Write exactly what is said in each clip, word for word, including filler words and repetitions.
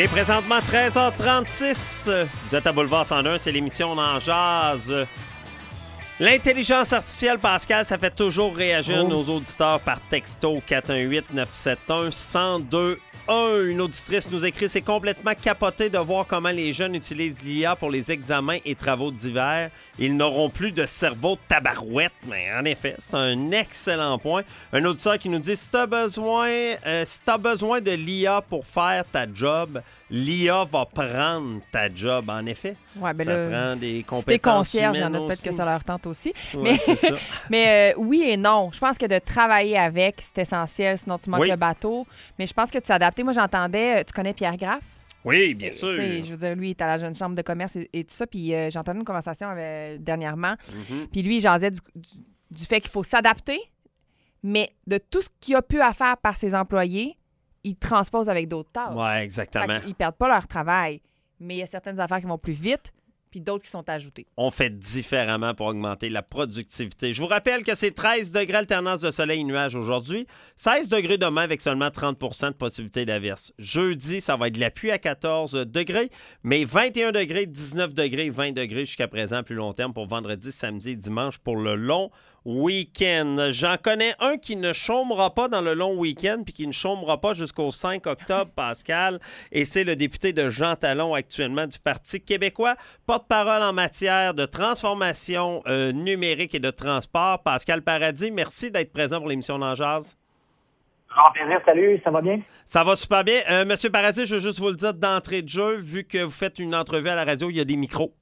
Il est présentement treize heures trente-six. Vous êtes à Boulevard cent un, c'est l'émission d'En Jazz. L'intelligence artificielle, Pascal, ça fait toujours réagir oh. nos auditeurs par texto quatre un huit neuf sept un un zéro deux un. Une auditrice nous écrit « C'est complètement capoté de voir comment les jeunes utilisent l'I A pour les examens et travaux divers. Ils n'auront plus de cerveau de tabarouette. » Mais en effet, c'est un excellent point. Un auditeur qui nous dit « Si tu as besoin, euh, si t'as besoin de l'I A pour faire ta job, l'I A va prendre ta job. » En effet, ouais, ben ça là, prend des compétences si t'es concierge, il y en a aussi. peut-être que ça leur tente aussi. Ouais, mais c'est ça. mais euh, oui et non. Je pense que de travailler avec, c'est essentiel, sinon tu manques oui. le bateau. Mais je pense que de s'adapter. Moi, j'entendais... Tu connais Pierre Graff? Oui, bien sûr. T'sais, je veux dire, lui, il est à la jeune chambre de commerce et, et tout ça. Puis euh, j'entendais une conversation avec, dernièrement. Mm-hmm. Puis lui, il jasait du, du, du fait qu'il faut s'adapter, mais de tout ce qu'il a pu à faire par ses employés, il transpose avec d'autres tâches. Oui, exactement. Ils ne perdent pas leur travail, mais il y a certaines affaires qui vont plus vite, puis d'autres qui sont ajoutées. On fait différemment pour augmenter la productivité. Je vous rappelle que c'est treize degrés alternance de soleil et nuages aujourd'hui, seize degrés demain avec seulement trente pour cent de possibilité d'averse. Jeudi, ça va être de la pluie à quatorze degrés, mais vingt et un degrés, dix-neuf degrés, vingt degrés jusqu'à présent, plus long terme pour vendredi, samedi et dimanche pour le long week-end. J'en connais un qui ne chômera pas dans le long week-end puis qui ne chômera pas jusqu'au cinq octobre, Pascal, et c'est le député de Jean Talon actuellement du Parti québécois, porte-parole en matière de transformation euh, numérique et de transport. Pascal Paradis, merci d'être présent pour l'émission d'En Jazz. Grand plaisir, salut, ça va bien? Ça va super bien. Euh, Monsieur Paradis, je veux juste vous le dire d'entrée de jeu, vu que vous faites une entrevue à la radio, il y a des micros.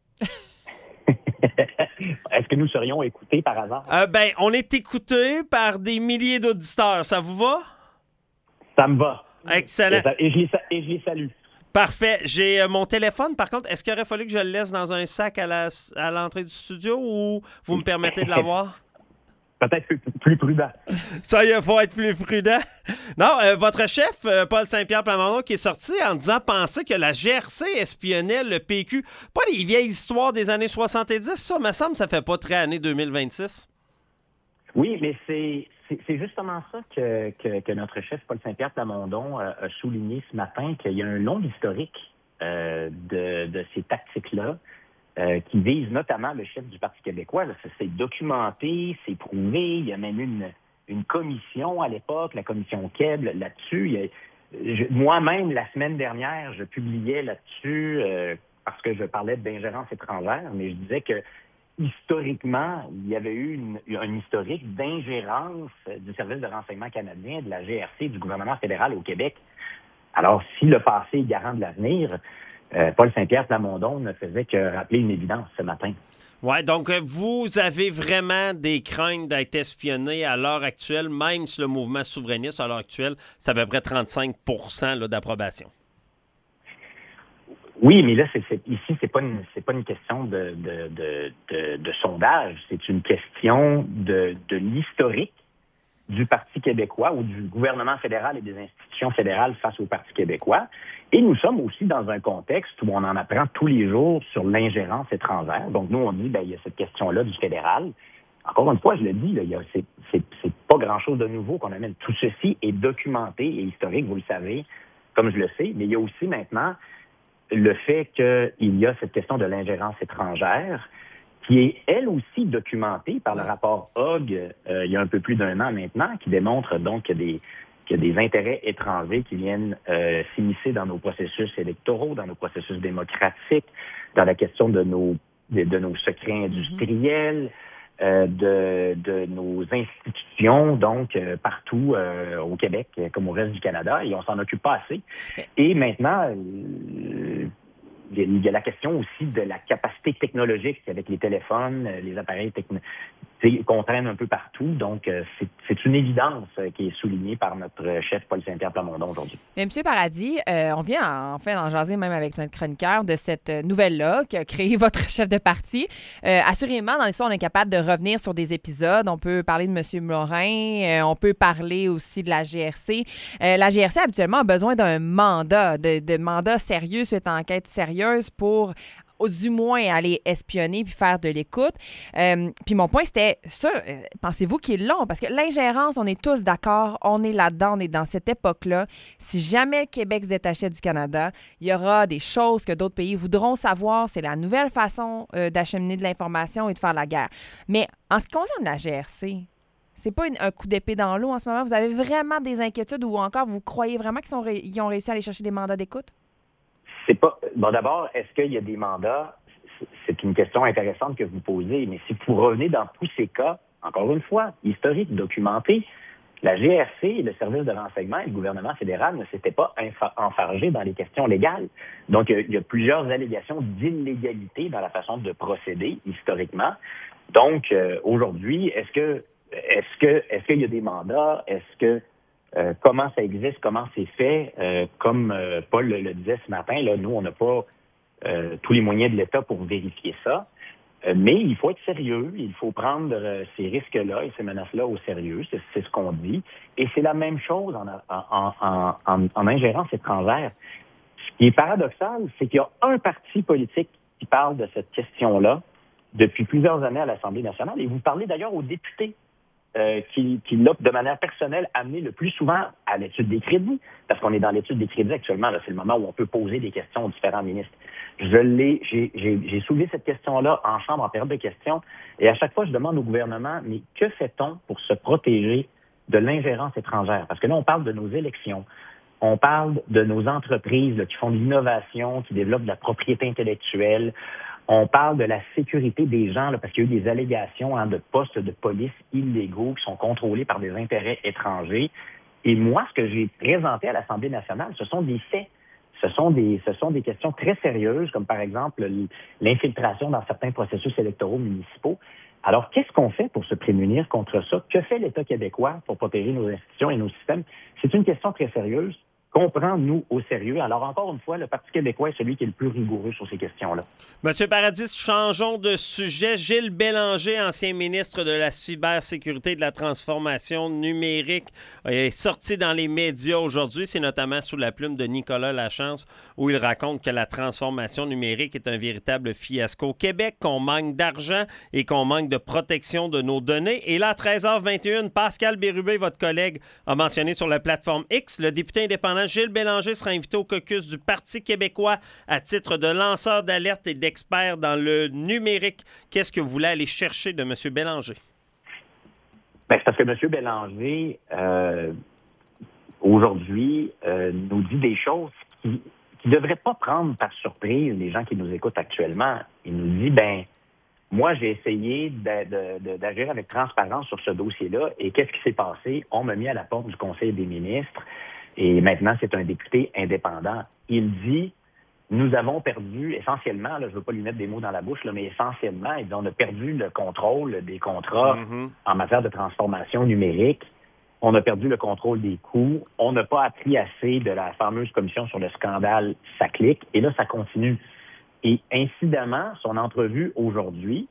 Est-ce que nous serions écoutés par hasard? Euh, ben, on est écoutés par des milliers d'auditeurs. Ça vous va? Ça me va. Excellent. Et je les, et je les salue. Parfait. J'ai euh, mon téléphone, par contre, est-ce qu'il aurait fallu que je le laisse dans un sac à, la, à l'entrée du studio ou vous me permettez de l'avoir? Peut-être plus, plus prudent. Ça, il faut être plus prudent. Non, euh, votre chef, euh, Paul Saint-Pierre Plamondon, qui est sorti en disant penser que la G R C espionnait le P Q. Pas les vieilles histoires des années soixante-dix, ça, me semble, ça fait pas très année deux mille vingt-six. Oui, mais c'est, c'est, c'est justement ça que, que, que notre chef, Paul Saint-Pierre Plamondon, a, a souligné ce matin, qu'il y a un long historique euh, de, de ces tactiques-là. Euh, qui vise notamment le chef du Parti québécois. Là, c'est documenté, c'est prouvé. Il y a même eu une, une commission à l'époque, la commission Keb, là-dessus. Il y a, je, moi-même, la semaine dernière, je publiais là-dessus euh, parce que je parlais d'ingérence étrangère, mais je disais que historiquement, il y avait eu une, un historique d'ingérence du Service de renseignement canadien, de la G R C, du gouvernement fédéral au Québec. Alors, si le passé est garant de l'avenir, Euh, Paul Saint-Pierre Plamondon ne faisait que rappeler une évidence ce matin. Oui, donc vous avez vraiment des craintes d'être espionné à l'heure actuelle, même si le mouvement souverainiste à l'heure actuelle, c'est à peu près trente-cinq pour cent là, d'approbation. Oui, mais là, c'est, c'est, ici, c'est pas une, c'est pas une question de, de, de, de, de sondage, c'est une question de, de l'historique du Parti québécois ou du gouvernement fédéral et des institutions fédérales face au Parti québécois. Et nous sommes aussi dans un contexte où on en apprend tous les jours sur l'ingérence étrangère. Donc, nous, on dit, ben, il y a cette question-là du fédéral. Encore une fois, je le dis, là, il y a, c'est, c'est, c'est pas grand-chose de nouveau qu'on amène. Tout ceci est documenté et historique, vous le savez, comme je le sais. Mais il y a aussi maintenant le fait qu'il y a cette question de l'ingérence étrangère qui est, elle aussi, documentée par le rapport Hogg, euh, il y a un peu plus d'un an maintenant, qui démontre donc qu'il y a des, qu'il y a des intérêts étrangers qui viennent euh, s'immiscer dans nos processus électoraux, dans nos processus démocratiques, dans la question de nos, de, de nos secrets industriels, mm-hmm. euh, de, de nos institutions, donc euh, partout euh, au Québec, comme au reste du Canada, et on s'en occupe pas assez. Et maintenant... Euh, il y a la question aussi de la capacité technologique avec les téléphones, les appareils technologiques qu'on traîne un peu partout. Donc, c'est, c'est une évidence qui est soulignée par notre chef Paul-Saint-Pierre Plamondon aujourd'hui. Mais M. Paradis, euh, on vient en, en fait d'en jaser même avec notre chroniqueur de cette nouvelle-là qui a créé votre chef de parti. Euh, assurément, dans l'histoire, on est capable de revenir sur des épisodes. On peut parler de M. Morin, euh, on peut parler aussi de la G R C. Euh, la G R C, habituellement, a besoin d'un mandat, de, de mandat sérieux suite à enquête sérieuse pour du moins aller espionner puis faire de l'écoute. Euh, puis mon point, c'était ça. Euh, pensez-vous qu'il est long? Parce que l'ingérence, on est tous d'accord, on est là-dedans, on est dans cette époque-là. Si jamais le Québec se détachait du Canada, il y aura des choses que d'autres pays voudront savoir. C'est la nouvelle façon euh, d'acheminer de l'information et de faire la guerre. Mais en ce qui concerne la G R C, c'est pas une, un coup d'épée dans l'eau en ce moment? Vous avez vraiment des inquiétudes ou encore vous croyez vraiment qu'ils sont ré- ils ont réussi à aller chercher des mandats d'écoute? C'est pas. Bon, d'abord, est-ce qu'il y a des mandats? C'est une question intéressante que vous posez, mais si vous revenez dans tous ces cas, encore une fois, historiques, documentés, la G R C, le service de renseignement et le gouvernement fédéral ne s'étaient pas enfargés dans les questions légales. Donc, il y a plusieurs allégations d'illégalité dans la façon de procéder historiquement. Donc, euh, aujourd'hui, est-ce que, est-ce que, est-ce qu'il y a des mandats? Est-ce que, euh, comment ça existe? Comment c'est fait? Euh, comme euh, Paul le, le disait ce matin, là, nous, on n'a pas euh, tous les moyens de l'État pour vérifier ça. Euh, mais il faut être sérieux, il faut prendre euh, ces risques-là et ces menaces-là au sérieux, c'est, c'est ce qu'on dit. Et c'est la même chose en, en, en, en, en ingérence étrangère. Ce qui est paradoxal, c'est qu'il y a un parti politique qui parle de cette question-là depuis plusieurs années à l'Assemblée nationale. Et vous parlez d'ailleurs aux députés euh, qui, qui l'ont, de manière personnelle, amené le plus souvent à l'étude des crédits, parce qu'on est dans l'étude des crédits actuellement. Là, c'est le moment où on peut poser des questions aux différents ministres. Je l'ai, j'ai, j'ai, j'ai soulevé cette question-là en chambre en période de questions, et à chaque fois, je demande au gouvernement, mais que fait-on pour se protéger de l'ingérence étrangère? Parce que là, on parle de nos élections, on parle de nos entreprises là, qui font de l'innovation, qui développent de la propriété intellectuelle, on parle de la sécurité des gens, là, parce qu'il y a eu des allégations hein, de postes de police illégaux qui sont contrôlés par des intérêts étrangers. Et moi, ce que j'ai présenté à l'Assemblée nationale, ce sont des faits. Ce sont des, ce sont des questions très sérieuses, comme par exemple l'infiltration dans certains processus électoraux municipaux. Alors, qu'est-ce qu'on fait pour se prémunir contre ça? Que fait l'État québécois pour protéger nos institutions et nos systèmes? C'est une question très sérieuse qu'on prend, nous, au sérieux. Alors, encore une fois, le Parti québécois est celui qui est le plus rigoureux sur ces questions-là. Monsieur Paradis, changeons de sujet. Gilles Bélanger, ancien ministre de la cybersécurité et de la transformation numérique, est sorti dans les médias aujourd'hui. C'est notamment sous la plume de Nicolas Lachance, où il raconte que la transformation numérique est un véritable fiasco au Québec, qu'on manque d'argent et qu'on manque de protection de nos données. Et là, à treize heures vingt et une, Pascal Bérubé, votre collègue, a mentionné sur la plateforme X, le député indépendant Gilles Bélanger sera invité au caucus du Parti québécois à titre de lanceur d'alerte et d'expert dans le numérique. Qu'est-ce que vous voulez aller chercher de M. Bélanger? Bien, c'est parce que M. Bélanger, euh, aujourd'hui, euh, nous dit des choses qui ne devraient pas prendre par surprise les gens qui nous écoutent actuellement. Il nous dit, ben moi, j'ai essayé de, de, de, d'agir avec transparence sur ce dossier-là, et qu'est-ce qui s'est passé? On m'a mis à la porte du Conseil des ministres. Et maintenant, c'est un député indépendant. Il dit, nous avons perdu, essentiellement, là, je ne veux pas lui mettre des mots dans la bouche, là, mais essentiellement, il dit, on a perdu le contrôle des contrats mm-hmm. en matière de transformation numérique. On a perdu le contrôle des coûts. On n'a pas appris assez de la fameuse commission sur le scandale SACLIC. Et là, ça continue. Et incidemment, son entrevue aujourd'hui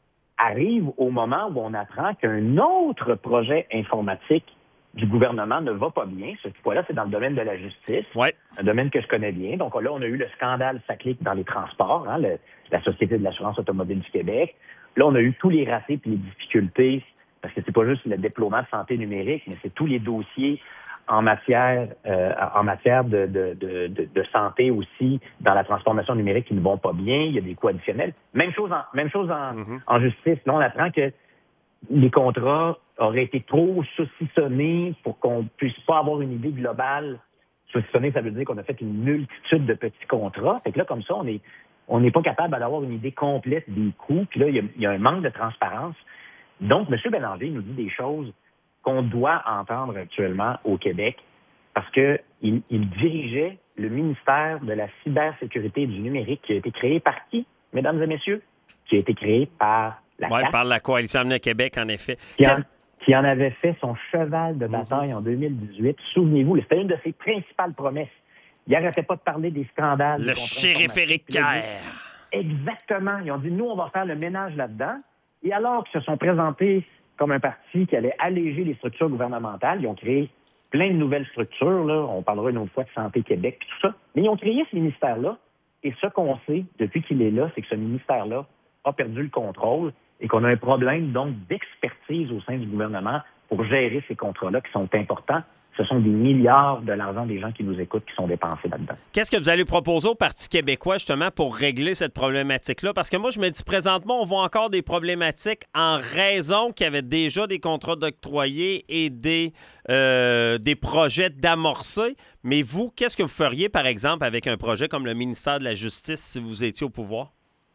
arrive au moment où on apprend qu'un autre projet informatique du gouvernement ne va pas bien. Cette fois-là, c'est dans le domaine de la justice, ouais. un domaine que je connais bien. Donc là, on a eu le scandale SACLIC dans les transports, hein, le, la Société de l'assurance automobile du Québec. Là, on a eu tous les ratés et les difficultés, parce que c'est pas juste le déploiement de santé numérique, mais c'est tous les dossiers en matière euh, en matière de, de, de, de, de santé aussi, dans la transformation numérique qui ne vont pas bien. Il y a des coûts additionnels. Même chose en, même chose en, mm-hmm. en justice. Là, on apprend que les contrats auraient été trop saucissonnés pour qu'on puisse pas avoir une idée globale. Saucissonné, ça veut dire qu'on a fait une multitude de petits contrats. Fait que là, comme ça, on est on n'est pas capable d'avoir une idée complète des coûts. Puis là, il y a, il y a un manque de transparence. Donc, M. Bélanger nous dit des choses qu'on doit entendre actuellement au Québec parce qu'il il dirigeait le ministère de la cybersécurité et du numérique qui a été créé par qui, mesdames et messieurs? Qui a été créé par la Oui, C A Q. par la Coalition Avenir Québec, en effet. Qui en, qui en avait fait son cheval de bataille mm-hmm. en deux mille dix-huit. Souvenez-vous, c'était une de ses principales promesses. Il n'arrêtait pas de parler des scandales. Le chérifique Caire. Exactement. Ils ont dit, nous, on va faire le ménage là-dedans. Et alors qu'ils se sont présentés comme un parti qui allait alléger les structures gouvernementales, ils ont créé plein de nouvelles structures. Là. On parlera une autre fois de Santé Québec et tout ça. Mais ils ont créé ce ministère-là Et ce qu'on sait depuis qu'il est là, c'est que ce ministère-là a perdu le contrôle et qu'on a un problème donc d'expertise au sein du gouvernement pour gérer ces contrats-là qui sont importants. Ce sont des milliards de l'argent des gens qui nous écoutent qui sont dépensés là-dedans. Qu'est-ce que vous allez proposer au Parti québécois, justement, pour régler cette problématique-là? Parce que moi, je me dis, présentement, on voit encore des problématiques en raison qu'il y avait déjà des contrats d'octroyés et des, euh, des projets d'amorcer. Mais vous, qu'est-ce que vous feriez, par exemple, avec un projet comme le ministère de la Justice si vous étiez au pouvoir?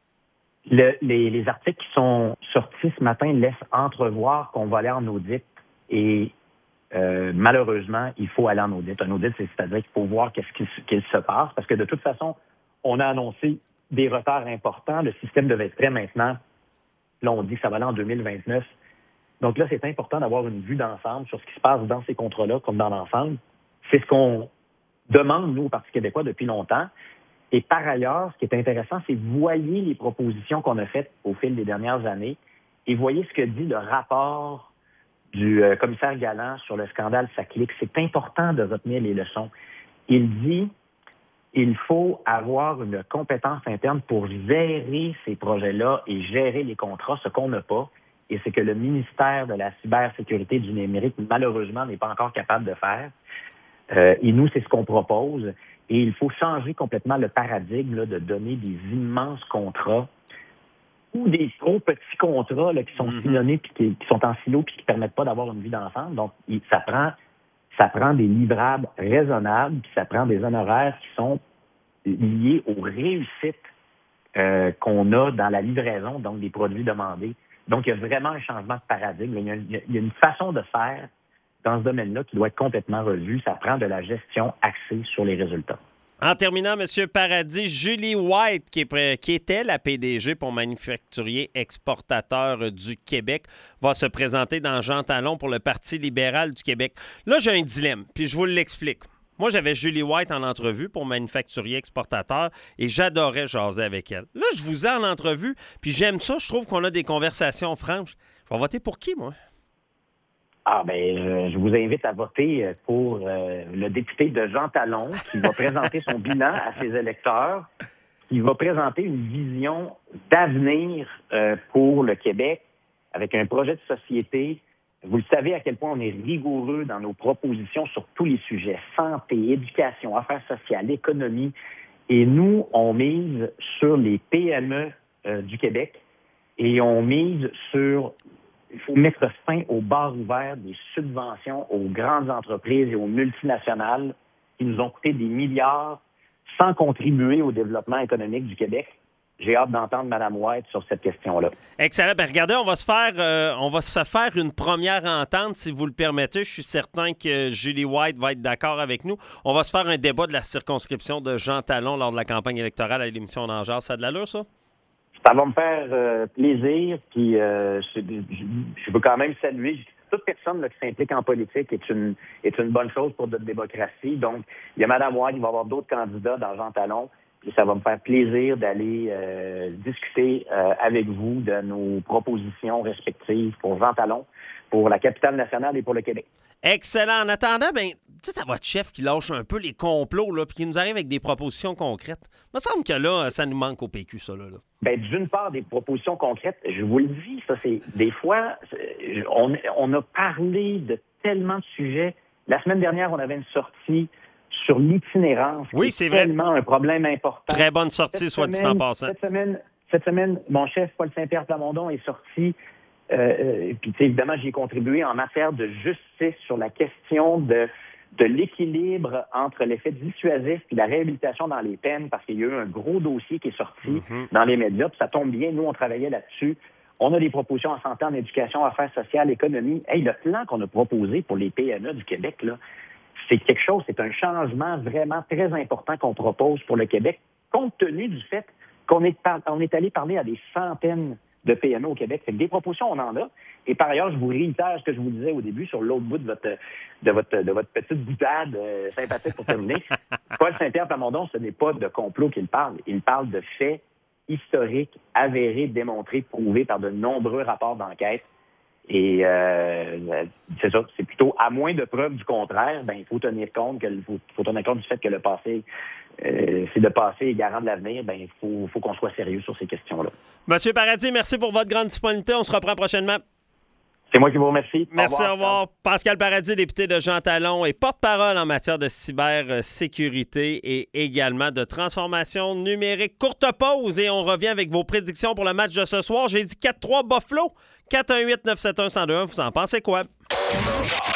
Le, les, les articles qui sont sortis ce matin laissent entrevoir qu'on va aller en audit et Euh, malheureusement, il faut aller en audit. Un audit, c'est-à-dire qu'il faut voir qu'est-ce qui, qu'il se passe, parce que de toute façon, on a annoncé des retards importants. Le système devait être prêt maintenant. Là, on dit que ça va aller en deux mille vingt-neuf. Donc là, c'est important d'avoir une vue d'ensemble sur ce qui se passe dans ces contrats-là, comme dans l'ensemble. C'est ce qu'on demande, nous, au Parti québécois, depuis longtemps. Et par ailleurs, ce qui est intéressant, c'est voyez les propositions qu'on a faites au fil des dernières années et voyez ce que dit le rapport du euh, commissaire Galland sur le scandale SACLIC. C'est important de retenir les leçons. Il dit il faut avoir une compétence interne pour gérer ces projets-là et gérer les contrats, ce qu'on n'a pas. Et c'est que le ministère de la cybersécurité et du numérique, malheureusement, n'est pas encore capable de faire. Euh, et nous, c'est ce qu'on propose. Et il faut changer complètement le paradigme là, de donner des immenses contrats ou des trop petits contrats là, qui sont Mm-hmm. silonnés puis qui, qui sont en silo puis qui ne permettent pas d'avoir une vie d'ensemble. Donc, il, ça prend ça prend des livrables raisonnables puis ça prend des honoraires qui sont liés aux réussites euh, qu'on a dans la livraison, donc des produits demandés. Donc, il y a vraiment un changement de paradigme. Il y a, il y a une façon de faire dans ce domaine-là qui doit être complètement revue. Ça prend de la gestion axée sur les résultats. En terminant, M. Paradis, Julie White, qui, est pré- qui était la P D G pour Manufacturier Exportateur du Québec, va se présenter dans Jean Talon pour le Parti libéral du Québec. Là, j'ai un dilemme, puis je vous l'explique. Moi, j'avais Julie White en entrevue pour Manufacturier Exportateur et j'adorais jaser avec elle. Là, je vous ai en entrevue, puis j'aime ça. Je trouve qu'on a des conversations franches. Je vais voter pour qui, moi? Ah ben, euh, je vous invite à voter pour euh, le député de Jean Talon qui va présenter son bilan à ses électeurs, qui va présenter une vision d'avenir euh, pour le Québec avec un projet de société. Vous le savez à quel point on est rigoureux dans nos propositions sur tous les sujets, santé, éducation, affaires sociales, économie. Et nous, on mise sur les P M E euh, du Québec et on mise sur... Il faut mettre fin aux bars ouverts des subventions aux grandes entreprises et aux multinationales qui nous ont coûté des milliards sans contribuer au développement économique du Québec. J'ai hâte d'entendre Mme White sur cette question-là. Excellent. Bien, regardez, on va se faire euh, on va se faire une première entente, si vous le permettez. Je suis certain que Julie White va être d'accord avec nous. On va se faire un débat de la circonscription de Jean Talon lors de la campagne électorale à l'émission d'En Jase. Ça a de l'allure, ça? Ça va me faire euh, plaisir, puis euh, je, je veux quand même saluer toute personne là, qui s'implique en politique est une est une bonne chose pour notre démocratie. Donc, il y a Mme White, il va y avoir d'autres candidats dans Jean Talon, puis ça va me faire plaisir d'aller euh, discuter euh, avec vous de nos propositions respectives pour Jean Talon, pour la capitale nationale et pour le Québec. Excellent. En attendant, ben, tu sais, à votre chef qui lâche un peu les complots, là, puis qui nous arrive avec des propositions concrètes. Il me semble que là, ça nous manque au P Q, ça, là. là. Bien, d'une part, des propositions concrètes, je vous le dis, ça, c'est des fois, c'est, on, on a parlé de tellement de sujets. La semaine dernière, on avait une sortie sur l'itinérance. Oui, c'est vrai. Tellement un problème important. Très bonne sortie, Cette soit dit semaine, en passant. Cette semaine, cette semaine, mon chef, Paul Saint-Pierre Plamondon, est sorti. Euh, euh, puis, tu sais, évidemment, j'y ai contribué en matière de justice sur la question de, de l'équilibre entre l'effet dissuasif et la réhabilitation dans les peines, parce qu'il y a eu un gros dossier qui est sorti Mm-hmm. dans les médias, puis ça tombe bien. Nous, on travaillait là-dessus. On a des propositions en santé, en éducation, affaires sociales, économie. Hey, le plan qu'on a proposé pour les P M E du Québec, là, c'est quelque chose, c'est un changement vraiment très important qu'on propose pour le Québec, compte tenu du fait qu'on est, par, on est allé parler à des centaines de P M E au Québec. Fait que des propositions, on en a. Et par ailleurs, je vous réitère ce que je vous disais au début sur l'autre bout de votre de votre, de votre petite boutade euh, sympathique pour terminer. Paul Saint-Pierre Plamondon, ce n'est pas de complot qu'il parle. Il parle de faits historiques, avérés, démontrés, prouvés par de nombreux rapports d'enquête. Et euh, c'est ça, c'est plutôt, à moins de preuves du contraire, ben il faut tenir compte que faut, faut tenir compte du fait que le passé euh, c'est de passer garant de l'avenir, ben il faut, faut qu'on soit sérieux sur ces questions-là. Monsieur Paradis, merci pour votre grande disponibilité. On se reprend prochainement. C'est moi qui vous remercie. Merci, au revoir. Au revoir. Pascal Paradis, député de Jean Talon et porte-parole en matière de cybersécurité et également de transformation numérique. Courte pause et on revient avec vos prédictions pour le match de ce soir. J'ai dit quatre trois Buffalo. quatre un huit neuf sept un un zéro deux un. Vous en pensez quoi?